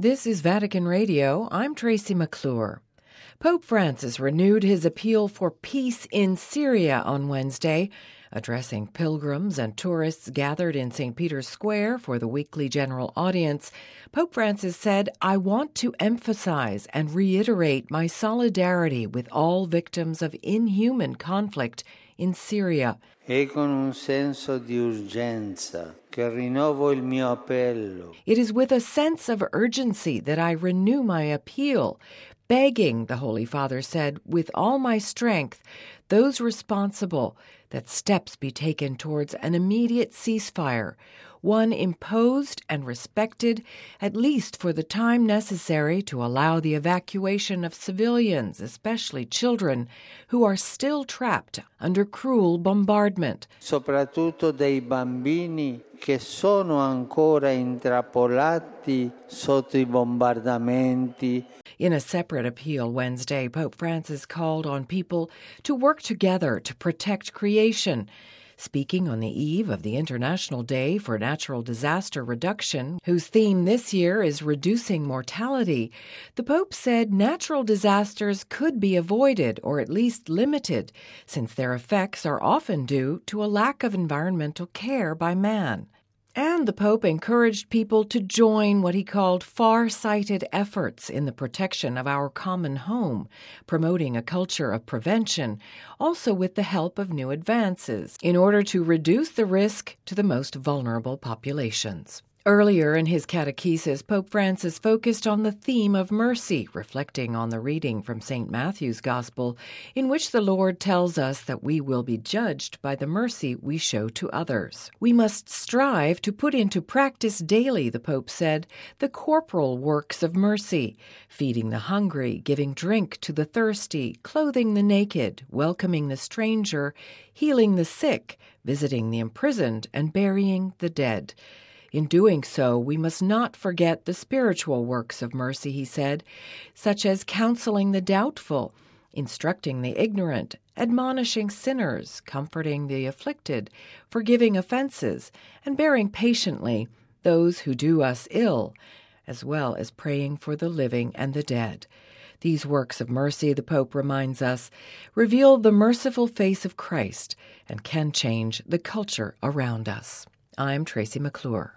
This is Vatican Radio. I'm Tracy McClure. Pope Francis renewed his appeal for peace in Syria on Wednesday. Addressing pilgrims and tourists gathered in St. Peter's Square for the weekly general audience, Pope Francis said, "I want to emphasize and reiterate my solidarity with all victims of inhuman conflict in Syria." E con un senso di urgenza che rinnovo il mio appello. "It is with a sense of urgency that I renew my appeal, begging," the Holy Father said, "with all my strength, those responsible that steps be taken towards an immediate ceasefire, one imposed and respected, at least for the time necessary to allow the evacuation of civilians, especially children, who are still trapped under cruel bombardment." Soprattutto dei bambini che sono ancora intrappolati sotto I bombardamenti. In a separate appeal Wednesday, Pope Francis called on people to work together to protect creation. Speaking on the eve of the International Day for Natural Disaster Reduction, whose theme this year is reducing mortality, the Pope said natural disasters could be avoided or at least limited, since their effects are often due to a lack of environmental care by man. And the Pope encouraged people to join what he called far-sighted efforts in the protection of our common home, promoting a culture of prevention, also with the help of new advances, in order to reduce the risk to the most vulnerable populations. Earlier in his catechesis, Pope Francis focused on the theme of mercy, reflecting on the reading from St. Matthew's Gospel, in which the Lord tells us that we will be judged by the mercy we show to others. We must strive to put into practice daily, the Pope said, the corporal works of mercy, feeding the hungry, giving drink to the thirsty, clothing the naked, welcoming the stranger, healing the sick, visiting the imprisoned, and burying the dead. In doing so, we must not forget the spiritual works of mercy, he said, such as counseling the doubtful, instructing the ignorant, admonishing sinners, comforting the afflicted, forgiving offenses, and bearing patiently those who do us ill, as well as praying for the living and the dead. These works of mercy, the Pope reminds us, reveal the merciful face of Christ and can change the culture around us. I'm Tracy McClure.